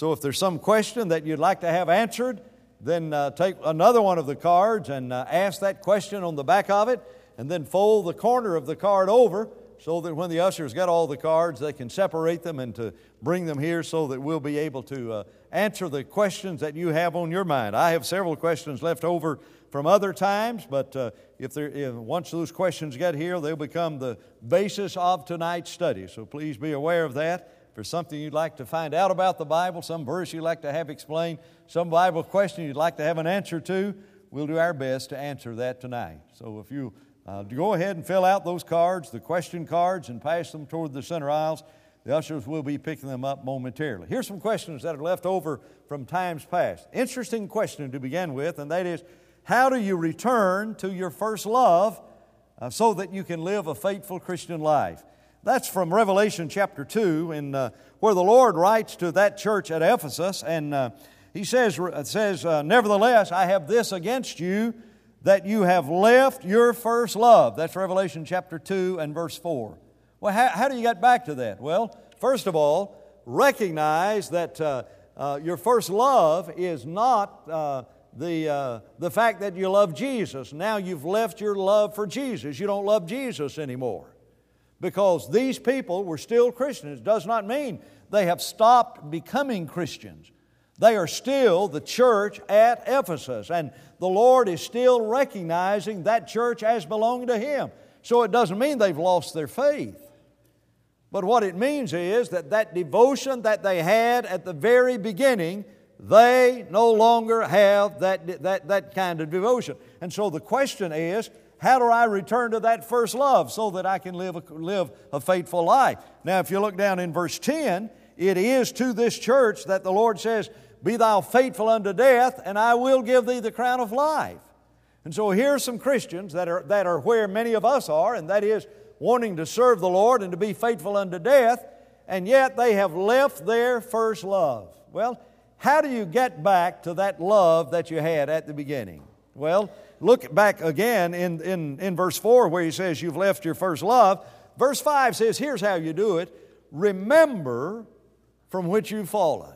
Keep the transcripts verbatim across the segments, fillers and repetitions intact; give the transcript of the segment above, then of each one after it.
So if there's some question that you'd like to have answered, then uh, take another one of the cards and uh, ask that question on the back of it, and then fold the corner of the card over so that when the ushers get all the cards, they can separate them and to bring them here so that we'll be able to uh, answer the questions that you have on your mind. I have several questions left over from other times, but uh, if, there, if once those questions get here, they'll become the basis of tonight's study. So please be aware of that. If there's something you'd like to find out about the Bible, some verse you'd like to have explained, some Bible question you'd like to have an answer to, we'll do our best to answer that tonight. So if you uh, go ahead and fill out those cards, the question cards, and pass them toward the center aisles, the ushers will be picking them up momentarily. Here's some questions that are left over from times past. Interesting question to begin with, and that is, how do you return to your first love uh, so that you can live a faithful Christian life? That's from Revelation chapter two, in, uh, where the Lord writes to that church at Ephesus, and uh, He says, says uh, Nevertheless, I have this against you, that you have left your first love. That's Revelation chapter two and verse four. Well, how, how do you get back to that? Well, first of all, recognize that uh, uh, your first love is not uh, the, uh, the fact that you love Jesus. Now you've left your love for Jesus. You don't love Jesus anymore. Because these people were still Christians. It does not mean they have stopped becoming Christians. They are still the church at Ephesus, and the Lord is still recognizing that church as belonging to Him. So it doesn't mean they've lost their faith. But what it means is that that devotion that they had at the very beginning, they no longer have that, that, that kind of devotion. And so the question is, how do I return to that first love so that I can live a, live a faithful life? Now, if you look down in verse ten, it is to this church that the Lord says, Be thou faithful unto death, and I will give thee the crown of life. And so here are some Christians that are, that are where many of us are, and that is wanting to serve the Lord and to be faithful unto death, and yet they have left their first love. Well, how do you get back to that love that you had at the beginning? Well, look back again in, in, in verse four where he says you've left your first love. Verse five says, here's how you do it. Remember from which you've fallen.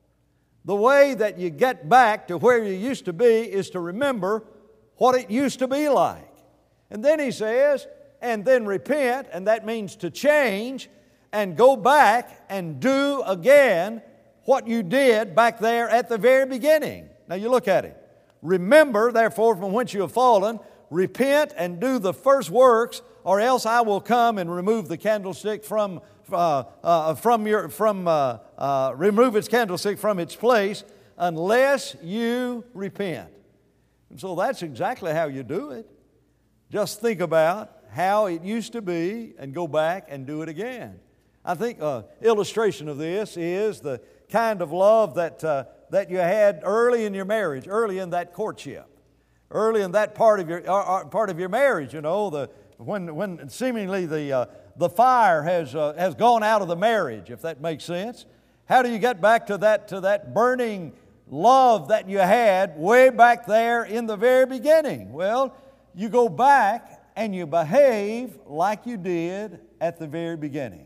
The way that you get back to where you used to be is to remember what it used to be like. And then he says, and then repent, and that means to change, and go back and do again what you did back there at the very beginning. Now you look at it. Remember, therefore, from whence you have fallen, repent and do the first works, or else I will come and remove the candlestick from uh, uh, from your from uh, uh, remove its candlestick from its place, unless you repent. And so that's exactly how you do it. Just think about how it used to be and go back and do it again. I think an illustration of this is the kind of love that uh, that you had early in your marriage, early in that courtship, early in that part of your uh, part of your marriage. You know, the when when seemingly the uh, the fire has uh, has gone out of the marriage, if that makes sense. How do you get back to that to that burning love that you had way back there in the very beginning? Well, you go back and you behave like you did at the very beginning.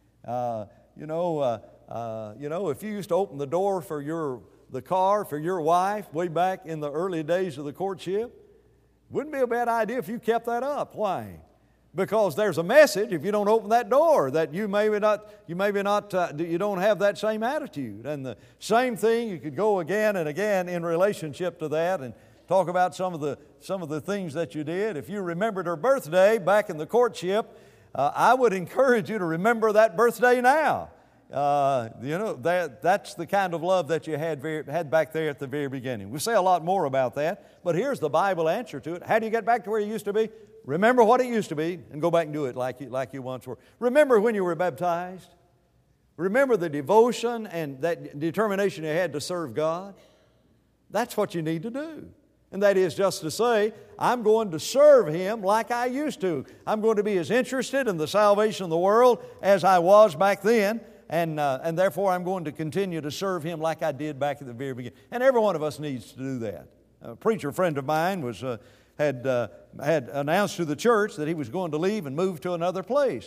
Uh, you know, uh, uh, you know, if you used to open the door for your the car for your wife way back in the early days of the courtship, wouldn't be a bad idea if you kept that up. Why? Because there's a message if you don't open that door that you maybe not you maybe not uh, you don't have that same attitude. And the same thing, you could go again and again in relationship to that and talk about some of the some of the things that you did. If you remembered her birthday back in the courtship, uh, I would encourage you to remember that birthday now. Uh, you know, that, that's the kind of love that you had, very, had back there at the very beginning. We say a lot more about that, but here's the Bible answer to it. How do you get back to where you used to be? Remember what it used to be and go back and do it like you, like you once were. Remember when you were baptized. Remember the devotion and that determination you had to serve God. That's what you need to do. And that is just to say, I'm going to serve Him like I used to. I'm going to be as interested in the salvation of the world as I was back then. And, uh, and therefore, I'm going to continue to serve Him like I did back at the very beginning. And every one of us needs to do that. A preacher friend of mine was uh, had uh, had announced to the church that he was going to leave and move to another place.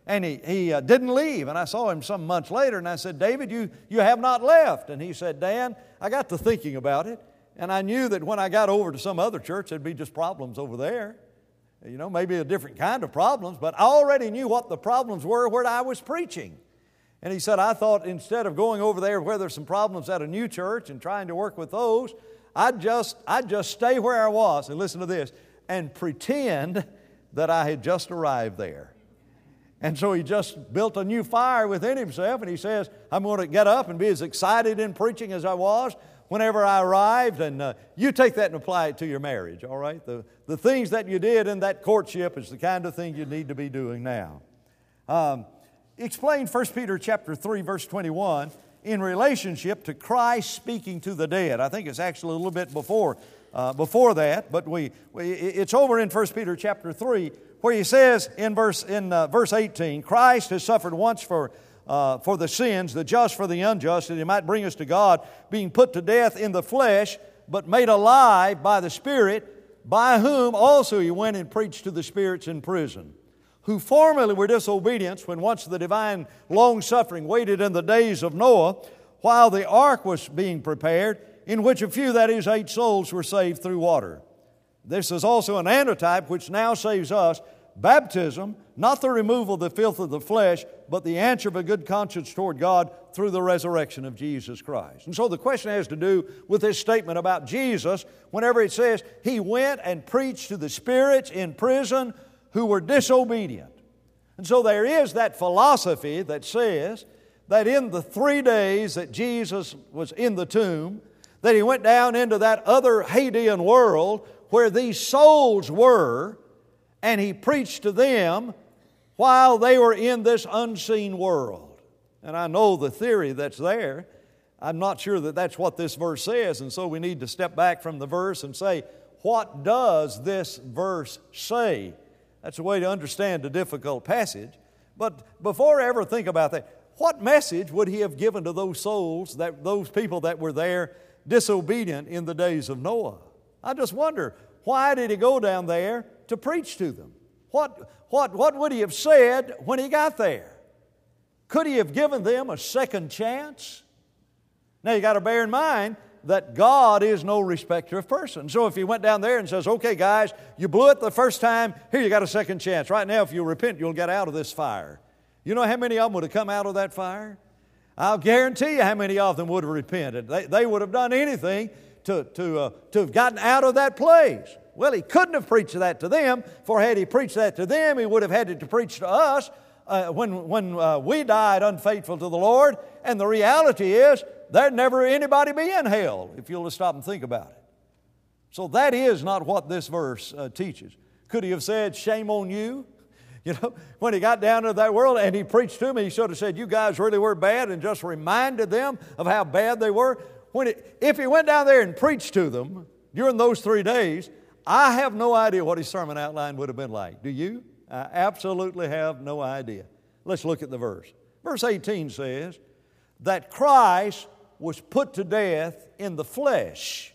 And he, he uh, didn't leave. And I saw him some months later, and I said, David, you, you have not left. And he said, Dan, I got to thinking about it, and I knew that when I got over to some other church, there'd be just problems over there. You know, maybe a different kind of problems, but I already knew what the problems were where I was preaching. And he said, I thought instead of going over there where there's some problems at a new church and trying to work with those, I'd just, I'd just stay where I was, and listen to this, and pretend that I had just arrived there. And so he just built a new fire within himself, and he says, I'm going to get up and be as excited in preaching as I was whenever I arrived. And uh, you take that and apply it to your marriage, all right? The, the things that you did in that courtship is the kind of thing you need to be doing now. Um, explain First Peter chapter three, verse twenty-one, in relationship to Christ speaking to the dead. I think it's actually a little bit before, uh, before that, but we, we it's over in First Peter chapter three, where he says in verse in uh, verse eighteen, Christ has suffered once for uh, for the sins, the just for the unjust, that He might bring us to God, being put to death in the flesh, but made alive by the Spirit, by whom also He went and preached to the spirits in prison, who formerly were disobedient when once the divine long-suffering waited in the days of Noah, while the ark was being prepared, in which a few, that is, eight souls, were saved through water. This is also an antitype which now saves us, baptism, not the removal of the filth of the flesh, but the answer of a good conscience toward God through the resurrection of Jesus Christ. And so the question has to do with this statement about Jesus, whenever it says, He went and preached to the spirits in prison who were disobedient. And so there is that philosophy that says that in the three days that Jesus was in the tomb, that He went down into that other Hadean world where these souls were, and He preached to them while they were in this unseen world. And I know the theory that's there. I'm not sure that that's what this verse says, and so we need to step back from the verse and say, what does this verse say? That's a way to understand a difficult passage. But before I ever think about that, what message would He have given to those souls, that those people that were there disobedient in the days of Noah? I just wonder, why did He go down there to preach to them? What, what, what would He have said when He got there? Could He have given them a second chance? Now you got to bear in mind that God is no respecter of persons. So if He went down there and says, okay guys, you blew it the first time, here you got a second chance. Right now if you repent, you'll get out of this fire. You know how many of them would have come out of that fire? I'll guarantee you how many of them would have repented. They, they would have done anything to, to, uh, to have gotten out of that place. Well, He couldn't have preached that to them, for had He preached that to them, He would have had to preach to us uh, when, when uh, we died unfaithful to the Lord. And the reality is, there'd never anybody be in hell, if you'll just stop and think about it. So that is not what this verse uh, teaches. Could He have said, shame on you? You know, when He got down to that world and He preached to them, He should have said, you guys really were bad, and just reminded them of how bad they were. When it, if He went down there and preached to them during those three days, I have no idea what His sermon outline would have been like. Do you? I absolutely have no idea. Let's look at the verse. Verse eighteen says that Christ was put to death in the flesh,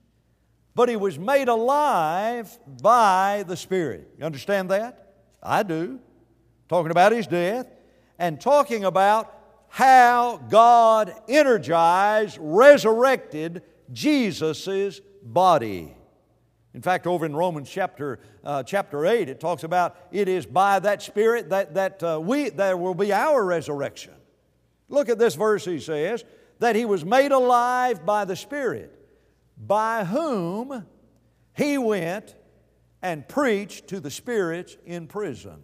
but He was made alive by the Spirit. You understand that? I do. Talking about His death and talking about how God energized, resurrected Jesus' body. In fact, over in Romans chapter uh, chapter eight, it talks about it is by that Spirit that, that uh, we there will be our resurrection. Look at this verse, he says, that He was made alive by the Spirit, by whom He went and preached to the spirits in prison.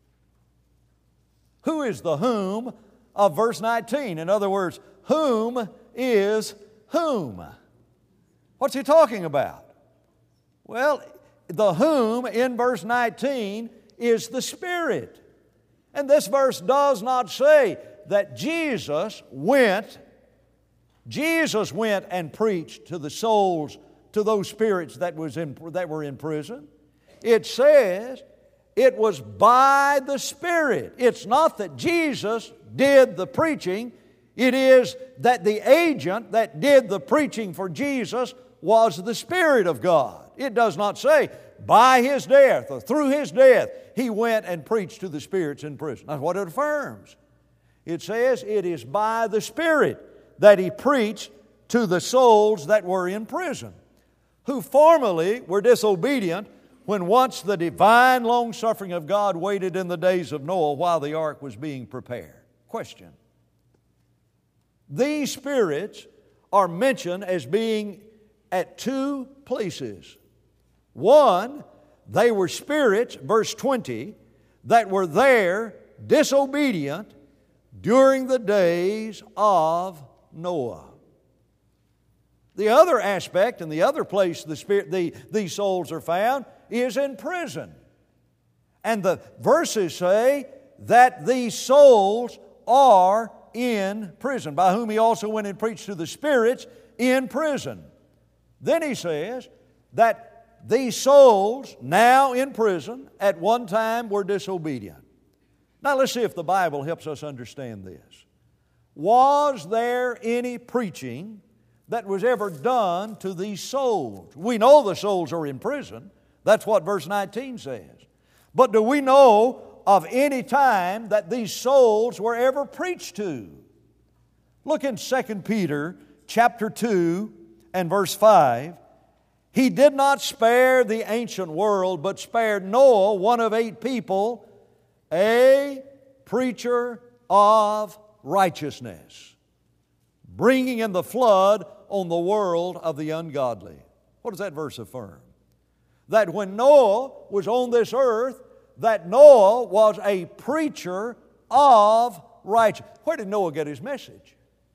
Who is the whom of verse nineteen? In other words, whom is whom? What's he talking about? Well, the whom in verse nineteen is the Spirit. And this verse does not say that Jesus went, Jesus went and preached to the souls, to those spirits that, was in, that were in prison. It says it was by the Spirit. It's not that Jesus did the preaching. It is that the agent that did the preaching for Jesus was the Spirit of God. It does not say by His death, or through His death, He went and preached to the spirits in prison. That's what it affirms. It says it is by the Spirit that He preached to the souls that were in prison, who formerly were disobedient when once the divine long-suffering of God waited in the days of Noah while the ark was being prepared. Question. These spirits are mentioned as being at two places. One, they were spirits, verse twenty, that were there disobedient during the days of Noah. The other aspect and the other place the spirit, the, these souls are found is in prison. And the verses say that these souls are in prison, by whom He also went and preached to the spirits in prison. Then He says that these souls now in prison at one time were disobedient. Now let's see if the Bible helps us understand this. Was there any preaching that was ever done to these souls? We know the souls are in prison. That's what verse nineteen says. But do we know of any time that these souls were ever preached to? Look in Second Peter chapter two and verse five. He did not spare the ancient world, but spared Noah, one of eight people, a preacher of righteousness, bringing in the flood on the world of the ungodly. What does that verse affirm? That when Noah was on this earth, that Noah was a preacher of righteousness. Where did Noah get his message?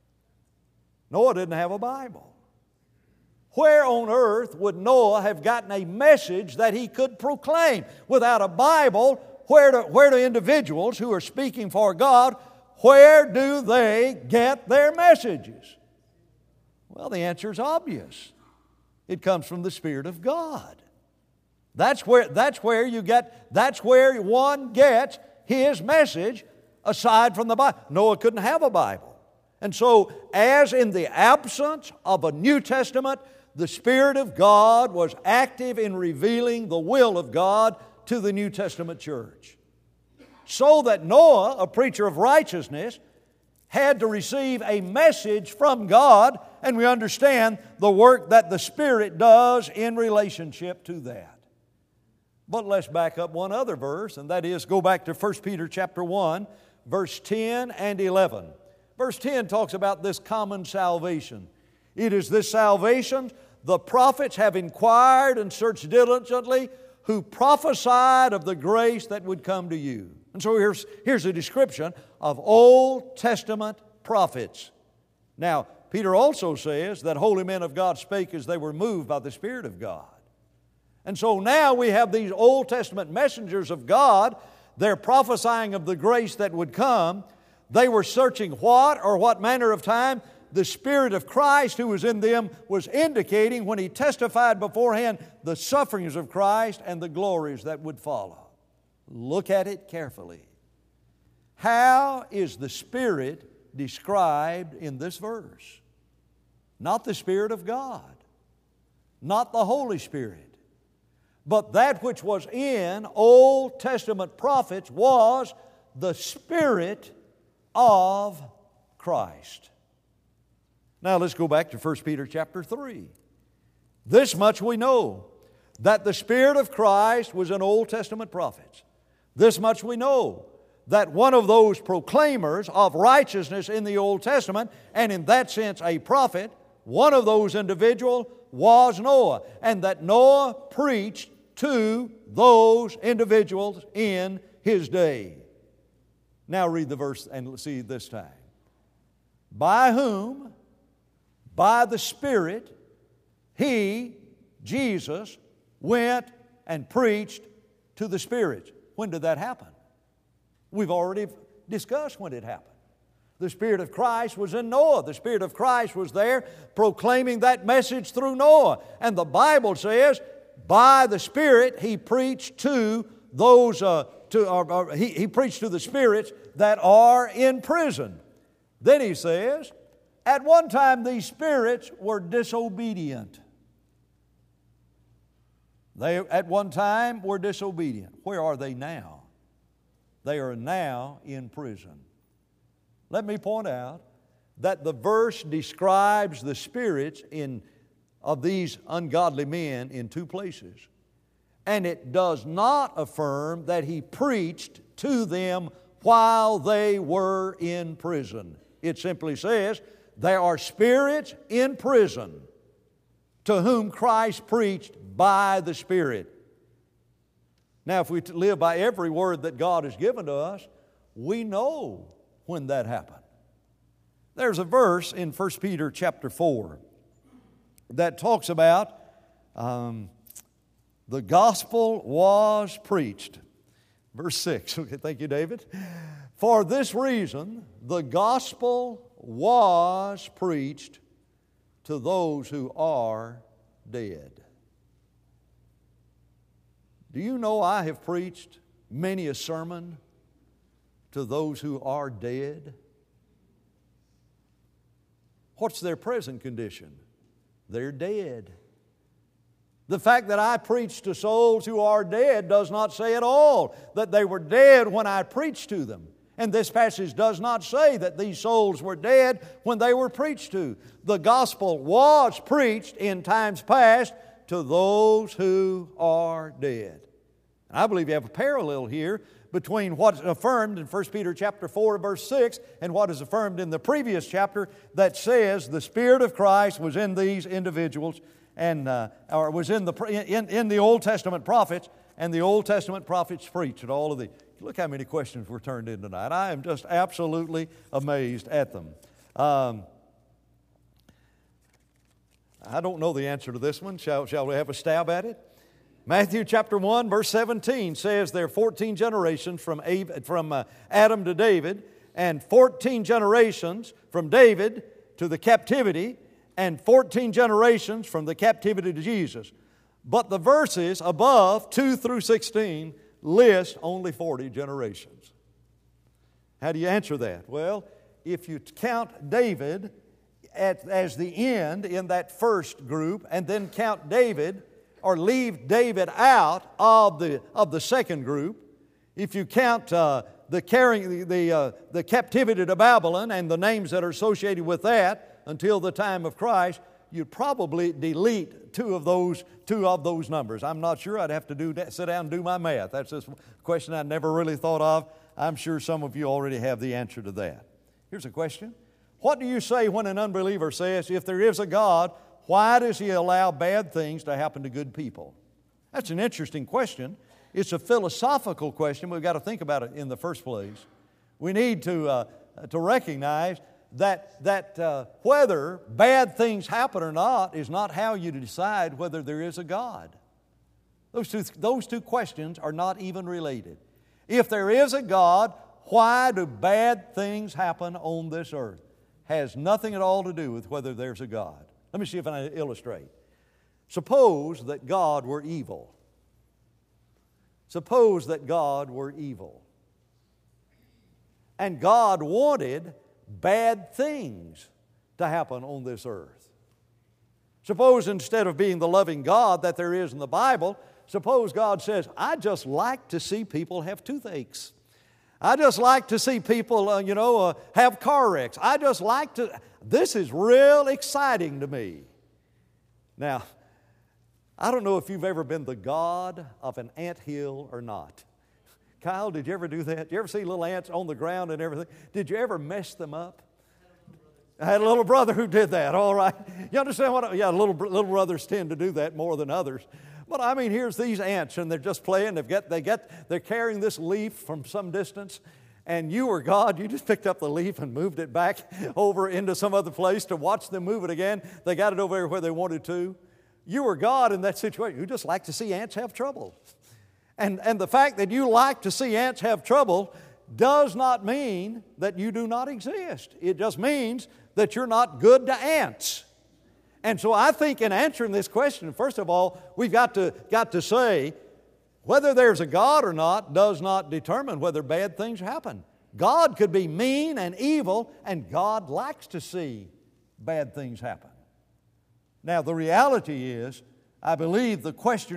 Noah didn't have a Bible. Where on earth would Noah have gotten a message that he could proclaim? Without a Bible, where do, where do individuals who are speaking for God, where do they get their messages? Well, the answer is obvious. It comes from the Spirit of God. That's where, that's where you get, that's where one gets his message aside from the Bible. Noah couldn't have a Bible. And so, as in the absence of a New Testament, the Spirit of God was active in revealing the will of God to the New Testament church. So that Noah, a preacher of righteousness, had to receive a message from God, and we understand the work that the Spirit does in relationship to that. But let's back up one other verse, and that is go back to First Peter chapter one, verse ten and eleven. Verse ten talks about this common salvation. It is this salvation the prophets have inquired and searched diligently, who prophesied of the grace that would come to you. And so here's, here's a description of Old Testament prophets. Now, Peter also says that holy men of God spake as they were moved by the Spirit of God. And so now we have these Old Testament messengers of God. They're prophesying of the grace that would come. They were searching what or what manner of time the Spirit of Christ who was in them was indicating when He testified beforehand the sufferings of Christ and the glories that would follow. Look at it carefully. How is the Spirit described in this verse? Not the Spirit of God, not the Holy Spirit, but that which was in Old Testament prophets was the Spirit of Christ. Now let's go back to First Peter chapter three. This much we know, that the Spirit of Christ was in Old Testament prophets. This much we know, that one of those proclaimers of righteousness in the Old Testament, and in that sense a prophet, one of those individuals was Noah, and that Noah preached to those individuals in his day. Now read the verse and see this time. By whom, by the Spirit, He, Jesus, went and preached to the spirits. When did that happen? We've already discussed when it happened. The Spirit of Christ was in Noah. The Spirit of Christ was there proclaiming that message through Noah. And the Bible says, by the Spirit, He preached to those, uh, to, or, or, he, he preached to the spirits that are in prison. Then He says, at one time these spirits were disobedient. They at one time were disobedient. Where are they now? They are now in prison. Let me point out that the verse describes the spirits in, of these ungodly men in two places. And it does not affirm that he preached to them while they were in prison. It simply says, there are spirits in prison to whom Christ preached by the Spirit. Now, if we live by every word that God has given to us, we know when that happened. There's a verse in First Peter chapter four that talks about um, the gospel was preached. Verse six. Okay, thank you, David. For this reason, the gospel was preached to those who are dead. Do you know I have preached many a sermon to those who are dead? What's their present condition? They're dead. The fact that I preach to souls who are dead does not say at all that they were dead when I preached to them. And this passage does not say that these souls were dead when they were preached to. The gospel was preached in times past to those who are dead. And I believe you have a parallel here between what's affirmed in First Peter chapter four, verse six, and what is affirmed in the previous chapter that says the Spirit of Christ was in these individuals and uh, or was in the in, in the Old Testament prophets, and the Old Testament prophets preached at all of the. Look how many questions were turned in tonight. I am just absolutely amazed at them. Um, I don't know the answer to this one. Shall, shall we have a stab at it? Matthew chapter one, verse seventeen says there are fourteen generations from, Ab- from uh, Adam to David, and fourteen generations from David to the captivity, and fourteen generations from the captivity to Jesus. But the verses above, two through sixteen, list only forty generations. How do you answer that? Well, if you count David at, as the end in that first group, and then count David, or leave David out of the, of the second group, if you count uh, the, carrying, the, the, uh, the captivity to Babylon and the names that are associated with that until the time of Christ, you'd probably delete two of those two of those numbers. I'm not sure. I'd have to do that, sit down and do my math. That's just a question I never really thought of. I'm sure some of you already have the answer to that. Here's a question. What do you say when an unbeliever says, if there is a God, why does He allow bad things to happen to good people? That's an interesting question. It's a philosophical question. We've got to think about it in the first place. We need to, uh, to recognize that, that uh, whether bad things happen or not is not how you decide whether there is a God. Those two, those two questions are not even related. If there is a God, why do bad things happen on this earth? Has nothing at all to do with whether there's a God. Let me see if I can illustrate. Suppose that God were evil. Suppose that God were evil. And God wanted bad things to happen on this earth. Suppose instead of being the loving God that there is in the Bible, suppose God says, I just like to see people have toothaches. I just like to see people, uh, you know, uh, have car wrecks. I just like to, this is real exciting to me. Now, I don't know if you've ever been the god of an anthill or not. Kyle, did you ever do that? Did you ever see little ants on the ground and everything? Did you ever mess them up? I had a little brother who did that, all right. You understand what? I, yeah, little, little brothers tend to do that more than others. But I mean, here's these ants, and they're just playing. They've got, they get, they're carrying this leaf from some distance, and you were God. You just picked up the leaf and moved it back over into some other place to watch them move it again. They got it over there where they wanted to. You were God in that situation. You just like to see ants have trouble. And, and the fact that you like to see ants have trouble does not mean that you do not exist. It just means that you're not good to ants. And so I think in answering this question, first of all, we've got to, got to say, whether there's a God or not does not determine whether bad things happen. God could be mean and evil, and God likes to see bad things happen. Now, the reality is, I believe the questioner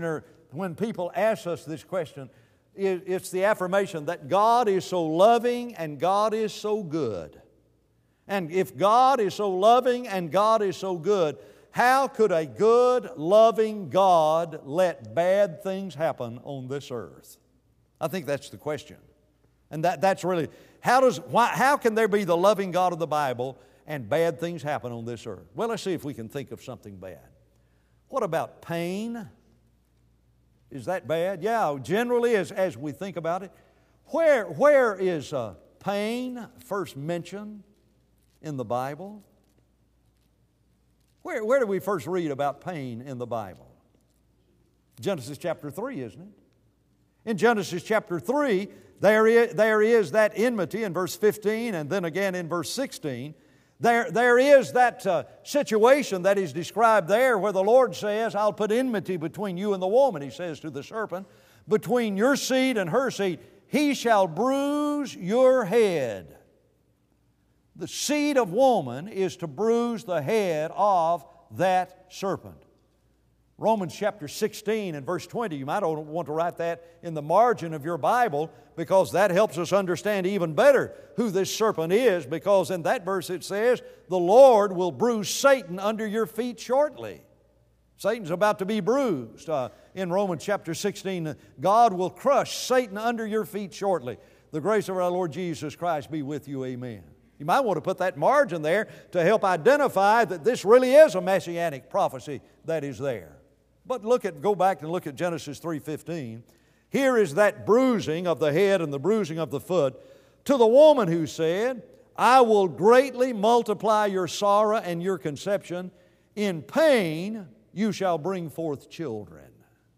when people ask us this question, it's the affirmation that God is so loving and God is so good. And if God is so loving and God is so good, how could a good, loving God let bad things happen on this earth? I think that's the question. And that, that's really, how, does, why, how can there be the loving God of the Bible and bad things happen on this earth? Well, let's see if we can think of something bad. What about pain? Is that bad? Yeah, generally as, as we think about it. Where, where is uh, pain first mentioned in the Bible? Where, where do we first read about pain in the Bible? Genesis chapter three, isn't it? In Genesis chapter three, there is, there is that enmity in verse fifteen, and then again in verse sixteen. There, there is that uh, situation that is described there where the Lord says, I'll put enmity between you and the woman, He says to the serpent, between your seed and her seed. He shall bruise your head. The seed of woman is to bruise the head of that serpent. Romans chapter sixteen and verse twenty, you might want to write that in the margin of your Bible because that helps us understand even better who this serpent is, because in that verse it says, the Lord will bruise Satan under your feet shortly. Satan's about to be bruised. Uh, in Romans chapter sixteen, God will crush Satan under your feet shortly. The grace of our Lord Jesus Christ be with you. Amen. You might want to put that margin there to help identify that this really is a messianic prophecy that is there. But look at, go back and look at Genesis three fifteen. Here is that bruising of the head and the bruising of the foot. To the woman who said, I will greatly multiply your sorrow and your conception. In pain you shall bring forth children.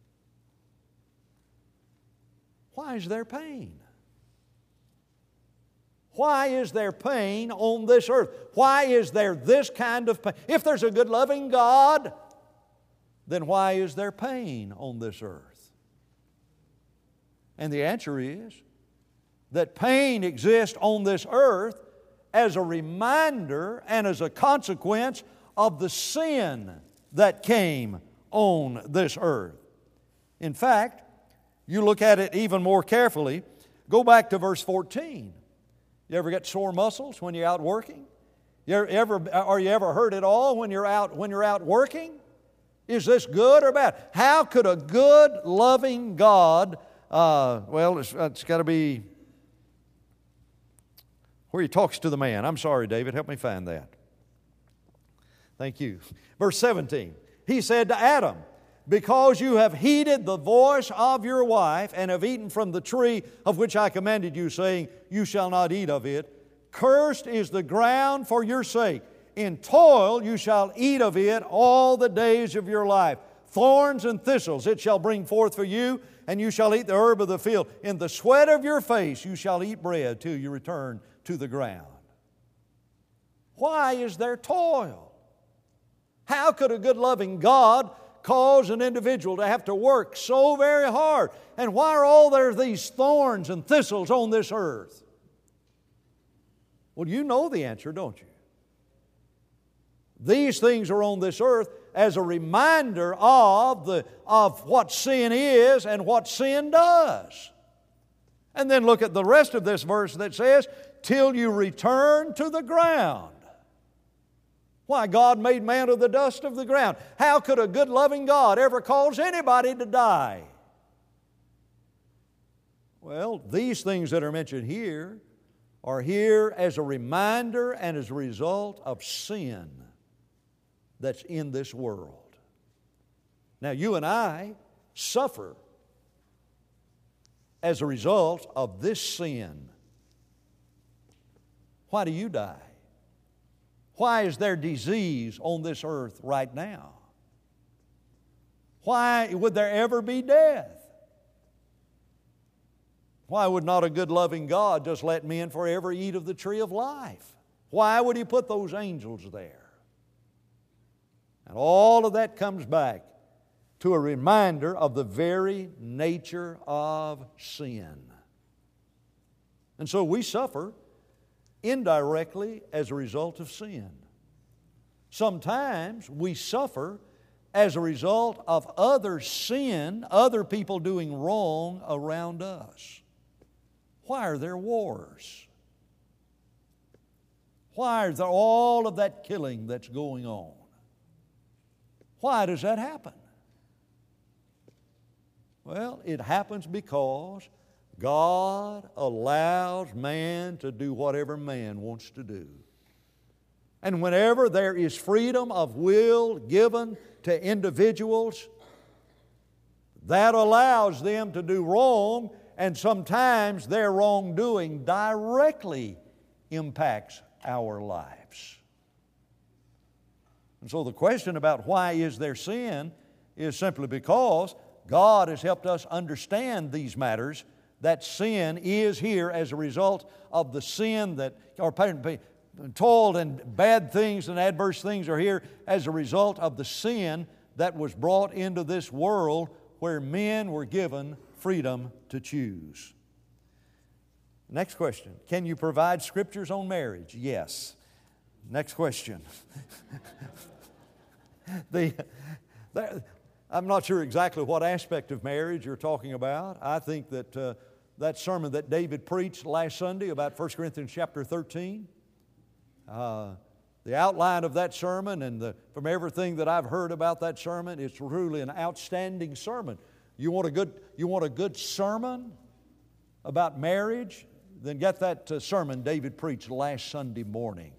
Why is there pain? Why is there pain on this earth? Why is there this kind of pain? If there's a good loving God, then why is there pain on this earth? And the answer is that pain exists on this earth as a reminder and as a consequence of the sin that came on this earth. In fact, you look at it even more carefully, go back to verse fourteen. You ever get sore muscles when you're out working? You ever, or you ever hurt at all when you're out, when you're out working? Is this good or bad? How could a good, loving God, uh, well, it's, it's got to be where He talks to the man. I'm sorry, David, help me find that. Thank you. Verse seventeen, He said to Adam, because you have heeded the voice of your wife and have eaten from the tree of which I commanded you, saying, you shall not eat of it, cursed is the ground for your sake. In toil you shall eat of it all the days of your life. Thorns and thistles it shall bring forth for you, and you shall eat the herb of the field. In the sweat of your face you shall eat bread till you return to the ground. Why is there toil? How could a good loving God cause an individual to have to work so very hard? And why are all there these thorns and thistles on this earth? Well, you know the answer, don't you? These things are on this earth as a reminder of, the, of what sin is and what sin does. And then look at the rest of this verse that says, till you return to the ground. Why, God made man of the dust of the ground. How could a good loving God ever cause anybody to die? Well, these things that are mentioned here are here as a reminder and as a result of sin that's in this world. Now, you and I suffer as a result of this sin. Why do you die? Why is there disease on this earth right now? Why would there ever be death? Why would not a good loving God just let men forever eat of the tree of life? Why would He put those angels there? And all of that comes back to a reminder of the very nature of sin. And so we suffer indirectly as a result of sin. Sometimes we suffer as a result of other sin, other people doing wrong around us. Why are there wars? Why is there all of that killing that's going on? Why does that happen? Well, it happens because God allows man to do whatever man wants to do. And whenever there is freedom of will given to individuals, that allows them to do wrong, and sometimes their wrongdoing directly impacts our lives. And so the question about why is there sin is simply because God has helped us understand these matters, that sin is here as a result of the sin that, or toil and bad things and adverse things are here as a result of the sin that was brought into this world where men were given freedom to choose. Next question. Can you provide scriptures on marriage? Yes. Next question. the, the, I'm not sure exactly what aspect of marriage you're talking about. I think that uh, that sermon that David preached last Sunday about First Corinthians chapter thirteen, uh, the outline of that sermon and the, from everything that I've heard about that sermon, it's truly an outstanding sermon. You want a good, you want a good sermon about marriage? Then get that uh, sermon David preached last Sunday morning.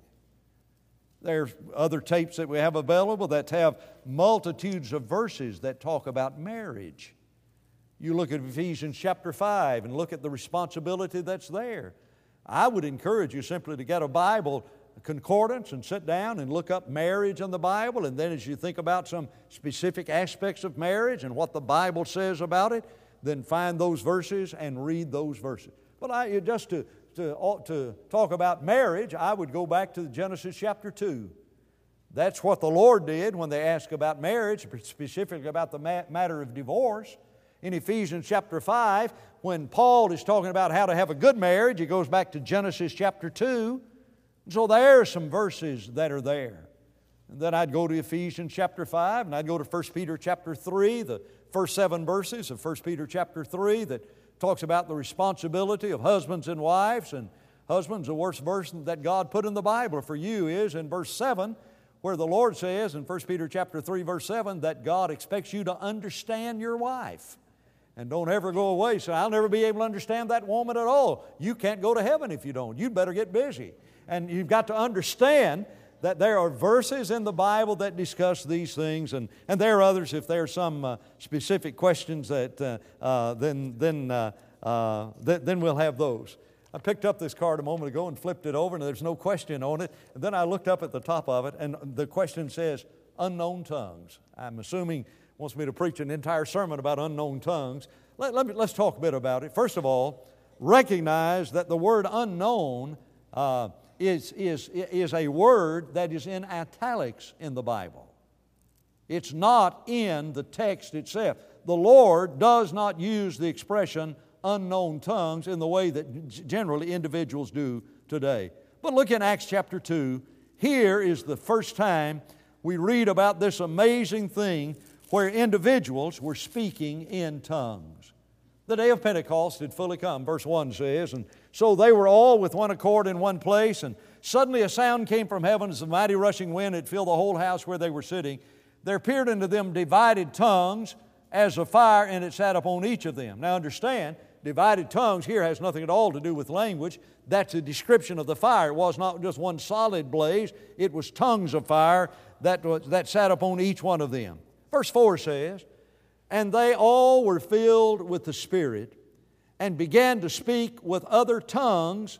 There's other tapes that we have available that have multitudes of verses that talk about marriage. You look at Ephesians chapter five and look at the responsibility that's there. I would encourage you simply to get a Bible concordance and sit down and look up marriage in the Bible, and then as you think about some specific aspects of marriage and what the Bible says about it, then find those verses and read those verses. But I, just to, to, to talk about marriage, I would go back to Genesis chapter two. That's what the Lord did when they asked about marriage, specifically about the matter of divorce. In Ephesians chapter five, when Paul is talking about how to have a good marriage, he goes back to Genesis chapter two. So there are some verses that are there. And then I'd go to Ephesians chapter five, and I'd go to First Peter chapter three, the first seven verses of First Peter chapter three that talks about the responsibility of husbands and wives. And husbands, the worst verse that God put in the Bible for you is in verse seven, where the Lord says in First Peter chapter three, verse seven, that God expects you to understand your wife. And don't ever go away, so I'll never be able to understand that woman at all. You can't go to heaven if you don't. You'd better get busy. And you've got to understand that there are verses in the Bible that discuss these things, and, and there are others. If there are some uh, specific questions, that uh, uh, then then uh, uh, th- then we'll have those. I picked up this card a moment ago and flipped it over, and there's no question on it. And then I looked up at the top of it, and the question says unknown tongues. I'm assuming wants me to preach an entire sermon about unknown tongues. Let, let me, let's talk a bit about it. First of all, recognize that the word unknown uh, is, is, is a word that is in italics in the Bible. It's not in the text itself. The Lord does not use the expression unknown tongues in the way that generally individuals do today. But look in Acts chapter two. Here is the first time we read about this amazing thing where individuals were speaking in tongues. The day of Pentecost had fully come, verse one says, and so they were all with one accord in one place, and suddenly a sound came from heaven as a mighty rushing wind. It filled the whole house where they were sitting. There appeared unto them divided tongues as of fire, and it sat upon each of them. Now understand, divided tongues here has nothing at all to do with language. That's a description of the fire. It was not just one solid blaze. It was tongues of fire that, was, that sat upon each one of them. Verse four says, and they all were filled with the Spirit and began to speak with other tongues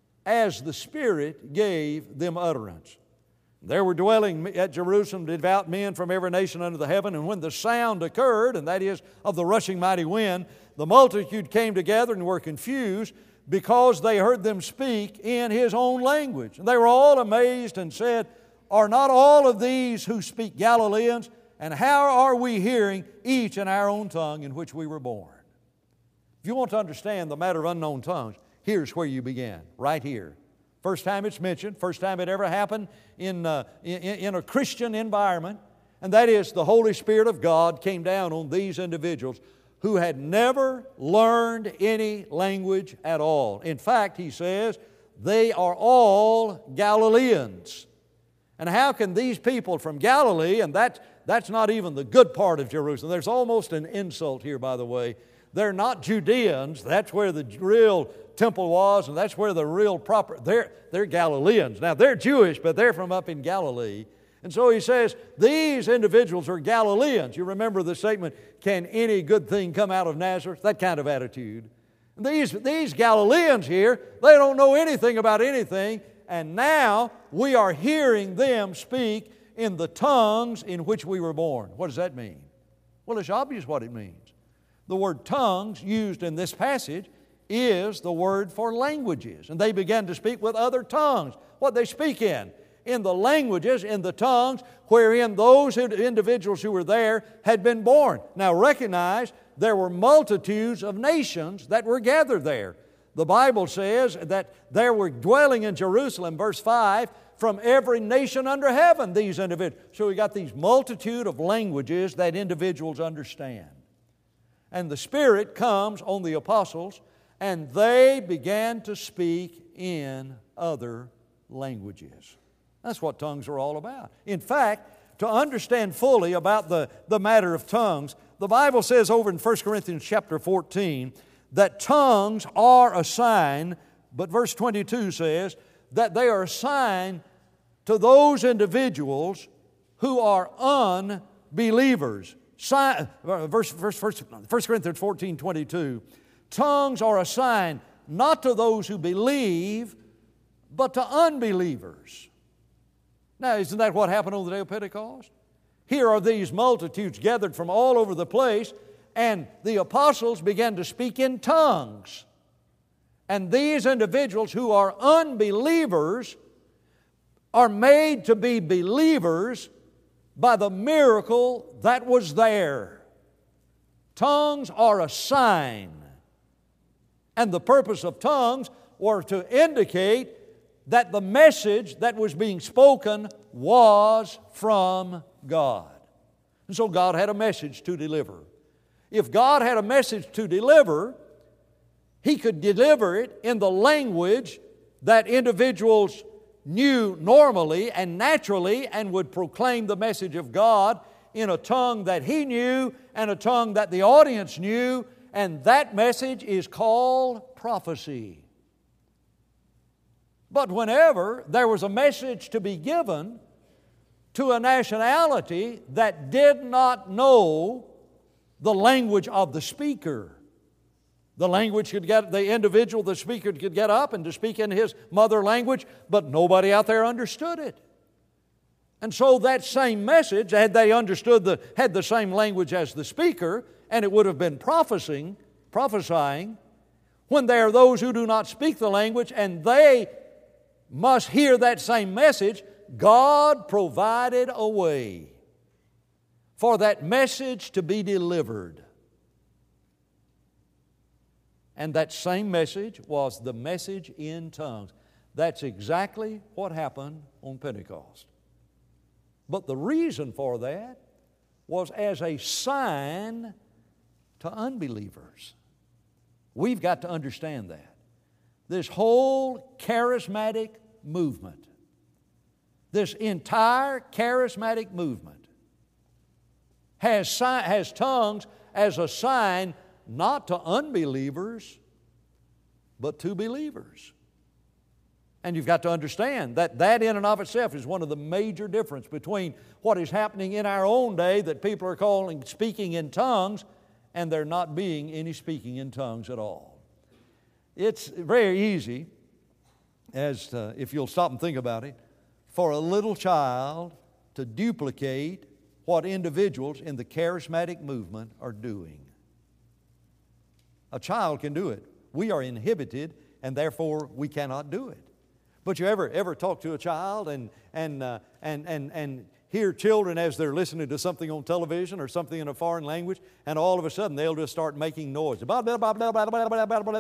as the Spirit gave them utterance. There were dwelling at Jerusalem devout men from every nation under the heaven, and when the sound occurred, and that is of the rushing mighty wind, the multitude came together and were confused because they heard them speak in his own language. And they were all amazed and said, are not all of these who speak Galileans? And how are we hearing each in our own tongue in which we were born? If you want to understand the matter of unknown tongues, here's where you begin, right here. First time it's mentioned, first time it ever happened in, uh, in, in a Christian environment. And that is, the Holy Spirit of God came down on these individuals who had never learned any language at all. In fact, he says, they are all Galileans. And how can these people from Galilee, and that, that's not even the good part of Jerusalem. There's almost an insult here, by the way. They're not Judeans. That's where the real temple was, and that's where the real proper, they're, they're Galileans. Now, they're Jewish, but they're from up in Galilee. And so he says, these individuals are Galileans. You remember the statement, can any good thing come out of Nazareth? That kind of attitude. These, these Galileans here, they don't know anything about anything, and now we are hearing them speak in the tongues in which we were born. What does that mean? Well, it's obvious what it means. The word tongues used in this passage is the word for languages. And they began to speak with other tongues. What they speak in? In the languages, in the tongues, wherein those individuals who were there had been born. Now recognize, there were multitudes of nations that were gathered there. The Bible says that there were dwelling in Jerusalem, verse five, from every nation under heaven, these individuals. So we got these multitude of languages that individuals understand. And the Spirit comes on the apostles, and they began to speak in other languages. That's what tongues are all about. In fact, to understand fully about the, the matter of tongues, the Bible says over in First Corinthians chapter fourteen that tongues are a sign, but verse twenty-two says that they are a sign to those individuals who are unbelievers. Sign, verse, verse, verse, First Corinthians fourteen twenty-two, tongues are a sign not to those who believe, but to unbelievers. Now, isn't that what happened on the day of Pentecost? Here are these multitudes gathered from all over the place, and the apostles began to speak in tongues. And these individuals who are unbelievers are made to be believers by the miracle that was there. Tongues are a sign. And the purpose of tongues were to indicate that the message that was being spoken was from God. And so God had a message to deliver. If God had a message to deliver, He could deliver it in the language that individuals knew normally and naturally, and would proclaim the message of God in a tongue that He knew and a tongue that the audience knew, and that message is called prophecy. But whenever there was a message to be given to a nationality that did not know the language of the speaker, the language could get, the individual, the speaker could get up and to speak in his mother language, but nobody out there understood it. And so that same message, had they understood the, had the same language as the speaker, and it would have been prophesying, prophesying, when there are those who do not speak the language and they must hear that same message, God provided a way for that message to be delivered. And that same message was the message in tongues. That's exactly what happened on Pentecost. But the reason for that was as a sign to unbelievers. We've got to understand that. This whole charismatic movement, this entire charismatic movement has, si- has tongues as a sign not to unbelievers, but to believers. And you've got to understand that that in and of itself is one of the major differences between what is happening in our own day that people are calling speaking in tongues, and there not being any speaking in tongues at all. It's very easy, as uh, if you'll stop and think about it, for a little child to duplicate what individuals in the charismatic movement are doing. A child can do it. We are inhibited, and therefore we cannot do it. But you ever ever talk to a child and and uh, and and and hear children as they're listening to something on television or something in a foreign language, and all of a sudden they'll just start making noise. And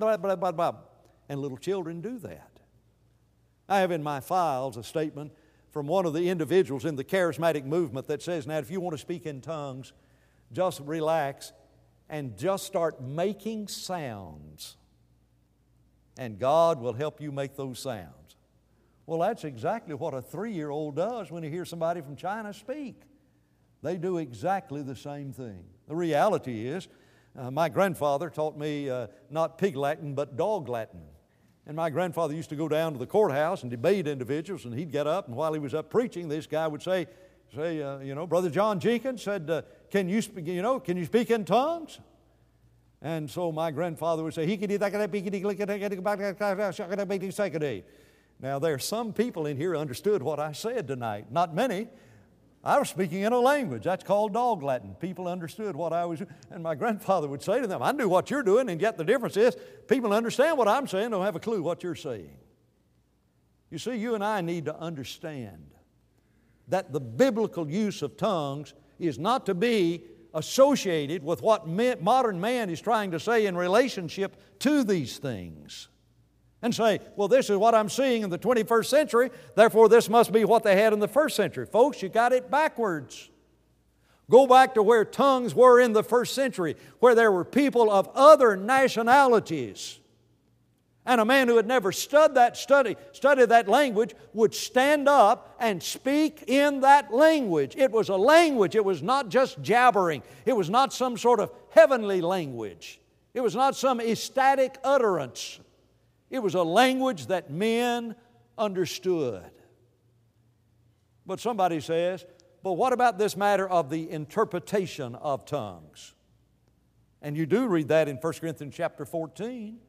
little children do that. I have in my files a statement from one of the individuals in the charismatic movement that says, now if you want to speak in tongues, just relax and just start making sounds, and God will help you make those sounds. Well, that's exactly what a three-year-old does when he hears somebody from China speak. They do exactly the same thing. The reality is, uh, my grandfather taught me uh, not pig Latin, but dog Latin. And my grandfather used to go down to the courthouse and debate individuals, and he'd get up, and while he was up preaching, this guy would say, say, uh, you know, Brother John Jenkins said, uh, can you, sp- you know, can you speak in tongues? And so my grandfather would say, now there are some people in here who understood what I said tonight. Not many. I was speaking in a language. That's called dog Latin. People understood what I was doing. And my grandfather would say to them, I knew what you're doing, and yet the difference is people understand what I'm saying, don't have a clue what you're saying. You see, you and I need to understand that the biblical use of tongues is not to be associated with what modern man is trying to say in relationship to these things. And say, well, this is what I'm seeing in the twenty-first century, therefore this must be what they had in the first century. Folks, you got it backwards. Go back to where tongues were in the first century, where there were people of other nationalities. And a man who had never studied that, study, studied that language would stand up and speak in that language. It was a language. It was not just jabbering. It was not some sort of heavenly language. It was not some ecstatic utterance. It was a language that men understood. But somebody says, but what about this matter of the interpretation of tongues? And you do read that in First Corinthians chapter fourteen.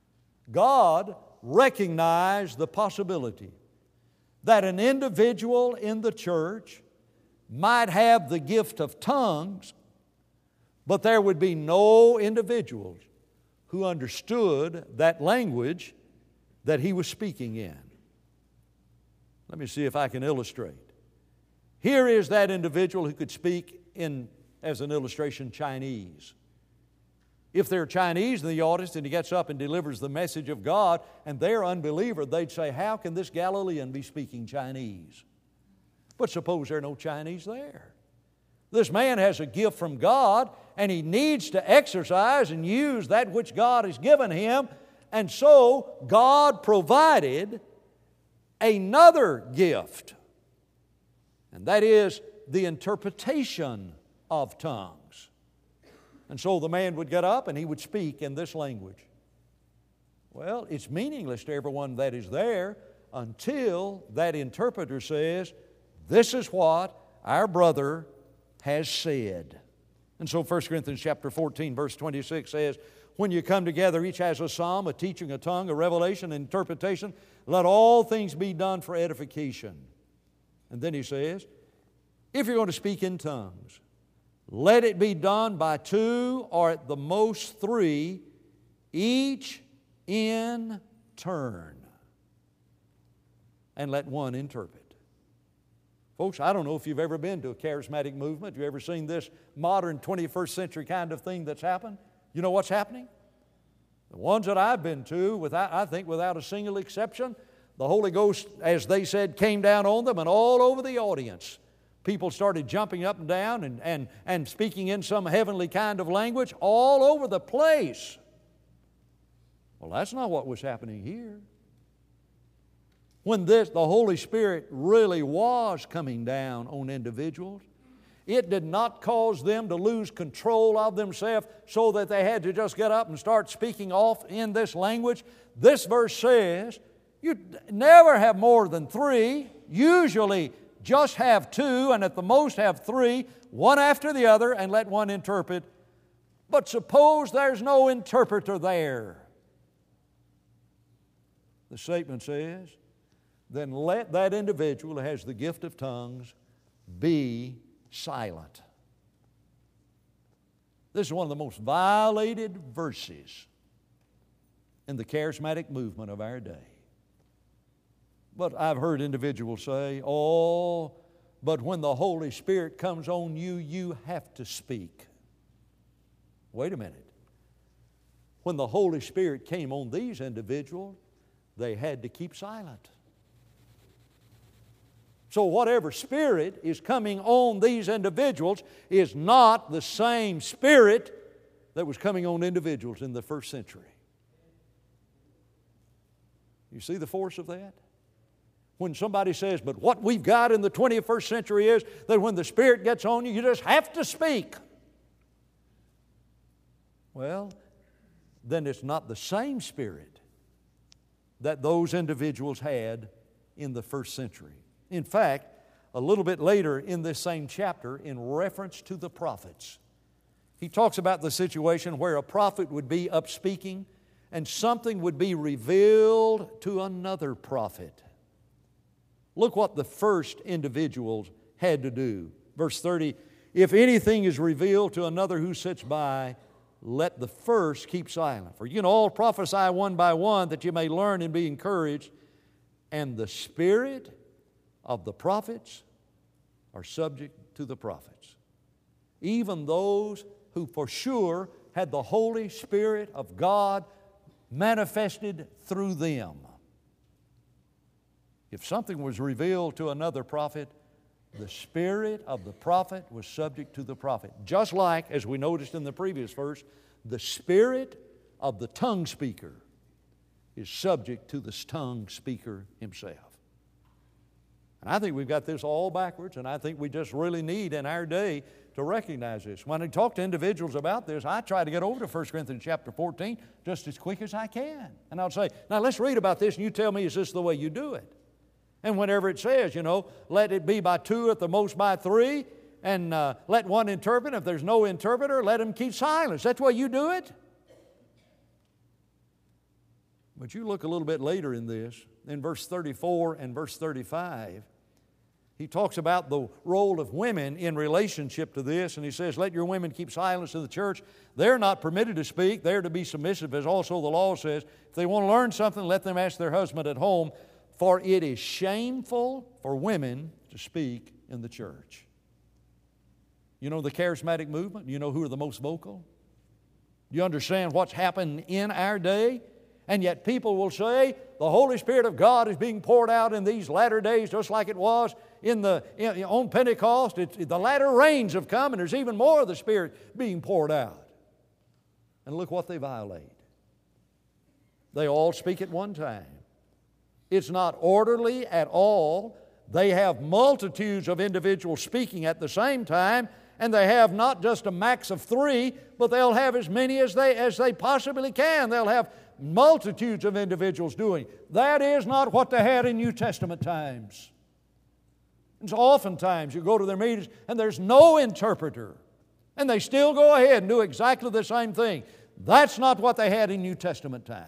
God recognized the possibility that an individual in the church might have the gift of tongues, but there would be no individuals who understood that language that he was speaking in. Let me see if I can illustrate. Here is that individual who could speak in, as an illustration, Chinese. If they're Chinese in the audience and he gets up and delivers the message of God and they're unbeliever, they'd say, how can this Galilean be speaking Chinese? But suppose there are no Chinese there. This man has a gift from God, and he needs to exercise and use that which God has given him. And so God provided another gift, and that is the interpretation of tongues. And so the man would get up and he would speak in this language. Well, it's meaningless to everyone that is there until that interpreter says, this is what our brother has said. And so First Corinthians chapter fourteen, verse twenty-six says, when you come together, each has a psalm, a teaching, a tongue, a revelation, an interpretation. Let all things be done for edification. And then he says, if you're going to speak in tongues, let it be done by two or at the most three, each in turn. And let one interpret. Folks, I don't know if you've ever been to a charismatic movement. You've ever seen this modern twenty-first century kind of thing that's happened? You know what's happening? The ones that I've been to, without, I think without a single exception, the Holy Ghost, as they said, came down on them, and all over the audience, people started jumping up and down and, and, and speaking in some heavenly kind of language all over the place. Well, that's not what was happening here. When this, the Holy Spirit really was coming down on individuals, it did not cause them to lose control of themselves so that they had to just get up and start speaking off in this language. This verse says, you never have more than three, usually just have two, and at the most have three, one after the other, and let one interpret. But suppose there's no interpreter there. The statement says, then let that individual who has the gift of tongues be silent. This is one of the most violated verses in the charismatic movement of our day. But I've heard individuals say, oh, but when the Holy Spirit comes on you, you have to speak. Wait a minute. When the Holy Spirit came on these individuals, they had to keep silent. So whatever spirit is coming on these individuals is not the same spirit that was coming on individuals in the first century. You see the force of that? When somebody says, but what we've got in the twenty-first century is that when the Spirit gets on you, you just have to speak. Well, then it's not the same Spirit that those individuals had in the first century. In fact, a little bit later in this same chapter, in reference to the prophets, he talks about the situation where a prophet would be up speaking and something would be revealed to another prophet. Look what the first individuals had to do. Verse thirty, if anything is revealed to another who sits by, let the first keep silent. For you can all prophesy one by one, that you may learn and be encouraged. And the spirit of the prophets are subject to the prophets. Even those who for sure had the Holy Spirit of God manifested through them. If something was revealed to another prophet, the spirit of the prophet was subject to the prophet. Just like, as we noticed in the previous verse, the spirit of the tongue speaker is subject to the tongue speaker himself. And I think we've got this all backwards, and I think we just really need in our day to recognize this. When I talk to individuals about this, I try to get over to First Corinthians chapter fourteen just as quick as I can. And I'll say, now let's read about this, and you tell me, is this the way you do it? And whenever it says, you know, let it be by two, at the most by three, and uh, let one interpret. If there's no interpreter, let him keep silence. That's the way you do it? But you look a little bit later in this, in verse thirty-four and verse thirty-five, he talks about the role of women in relationship to this, and he says, let your women keep silence in the church. They're not permitted to speak. They're to be submissive, as also the law says. If they want to learn something, let them ask their husband at home, for it is shameful for women to speak in the church. You know the charismatic movement? You know who are the most vocal? You understand what's happened in our day? And yet people will say the Holy Spirit of God is being poured out in these latter days just like it was in the, in, on Pentecost. It's, the latter rains have come, and there's even more of the Spirit being poured out. And look what they violate. They all speak at one time. It's not orderly at all. They have multitudes of individuals speaking at the same time, and they have not just a max of three, but they'll have as many as they, as they possibly can. They'll have multitudes of individuals doing. That is not what they had in New Testament times. And so oftentimes you go to their meetings and there's no interpreter, and they still go ahead and do exactly the same thing. That's not what they had in New Testament times.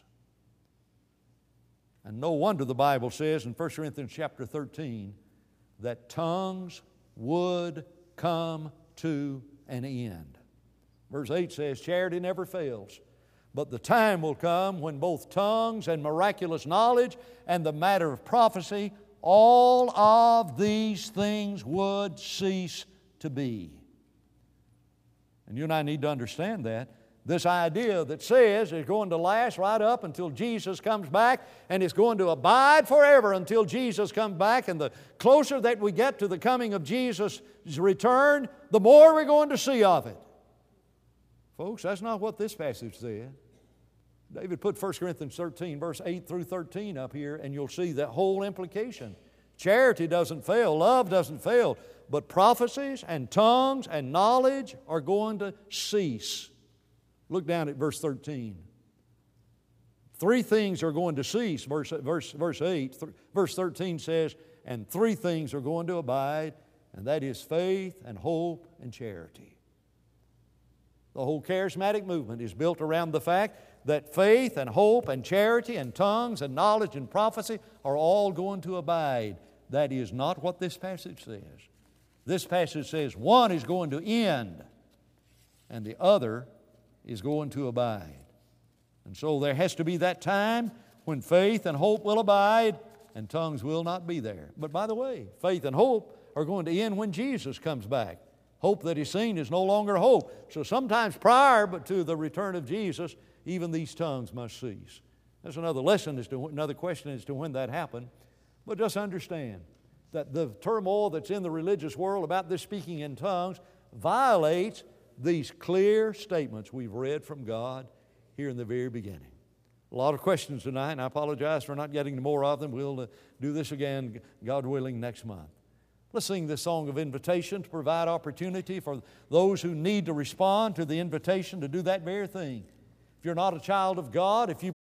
And no wonder the Bible says in First Corinthians chapter thirteen that tongues would come to an end. Verse eight says, charity never fails, but the time will come when both tongues and miraculous knowledge and the matter of prophecy, all of these things would cease to be. And you and I need to understand that. This idea that says it's going to last right up until Jesus comes back, and it's going to abide forever until Jesus comes back, and the closer that we get to the coming of Jesus' return, the more we're going to see of it. Folks, that's not what this passage said. David put First Corinthians thirteen, verse eight through thirteen up here, and you'll see that whole implication. Charity doesn't fail, love doesn't fail, but prophecies and tongues and knowledge are going to cease. Look down at verse thirteen. Three things are going to cease, verse, verse, verse eight. Th- verse thirteen says, and three things are going to abide, and that is faith and hope and charity. The whole charismatic movement is built around the fact that faith and hope and charity and tongues and knowledge and prophecy are all going to abide. That is not what this passage says. This passage says one is going to end, and the other is going to abide. And so there has to be that time when faith and hope will abide and tongues will not be there. But by the way, faith and hope are going to end when Jesus comes back. Hope that is seen is no longer hope. So sometimes prior but to the return of Jesus, even these tongues must cease. That's another lesson as to another question as to when that happened. But just understand, that the turmoil that's in the religious world about this speaking in tongues violates these clear statements we've read from God here in the very beginning. A lot of questions tonight, and I apologize for not getting to more of them. We'll uh, do this again, God willing, next month. Let's sing this song of invitation to provide opportunity for those who need to respond to the invitation to do that very thing. If you're not a child of God, if you